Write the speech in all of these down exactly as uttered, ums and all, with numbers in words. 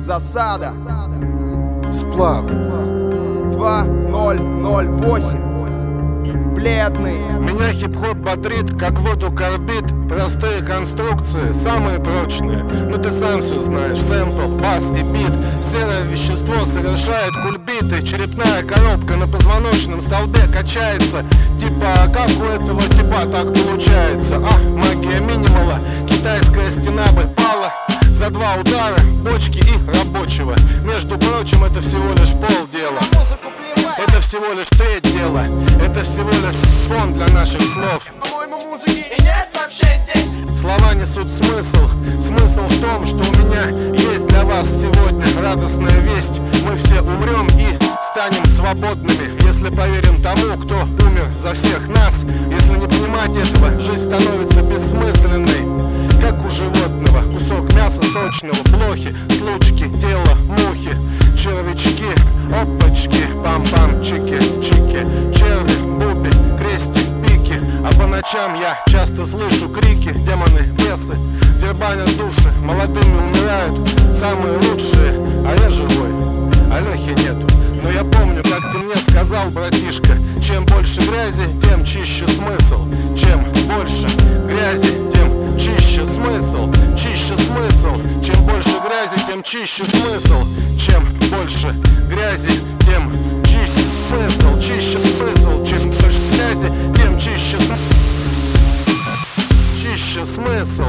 Засада. Сплав. Два ноль ноль восемь. Бледный. Меня хип-хоп бодрит, как воду корбит. Простые конструкции, самые прочные. Ну ты сам все знаешь, сэмпл, бас и бит. Серое вещество совершает кульбиты. Черепная коробка на позвоночном столбе качается. Типа, а как у этого типа так получается? А, магия минимала, китайская стена бы пала за два удара, бочки и рабочего. Между прочим, это всего лишь полдела. Это всего лишь треть дела. Это всего лишь фон для наших слов. По-моему, музыки и нет вообще здесь. Слова несут смысл. Смысл в том, что у меня есть для вас сегодня радостная весть. Мы все умрем и станем свободными, если поверим тому, кто умер за всех нас. Если не понимать этого, жизнь становится бессмысленной, как у животного. Кусок мяса сочного, блохи, случки, тело, мухи, червячки, опачки, пам-пам, чики-чики, черви, буби, крестик, пики. А по ночам я часто слышу крики, демоны, бесы дербанят души, молодыми умирают самые лучшие, а я живой, а Лехи нету. Но я помню, как ты мне сказал, братишка, чем больше грязи, тем чище смысл. Чем больше грязи, тем чище смысл. Чище смысл. Чем больше грязи, тем чище смысл. Чем больше грязи, тем чище смысл. Чище смысл. Чем больше грязи, тем чище смысл. Чище смысл.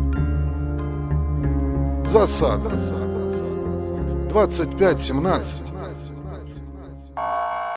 Засада. двадцать пять семнадцать.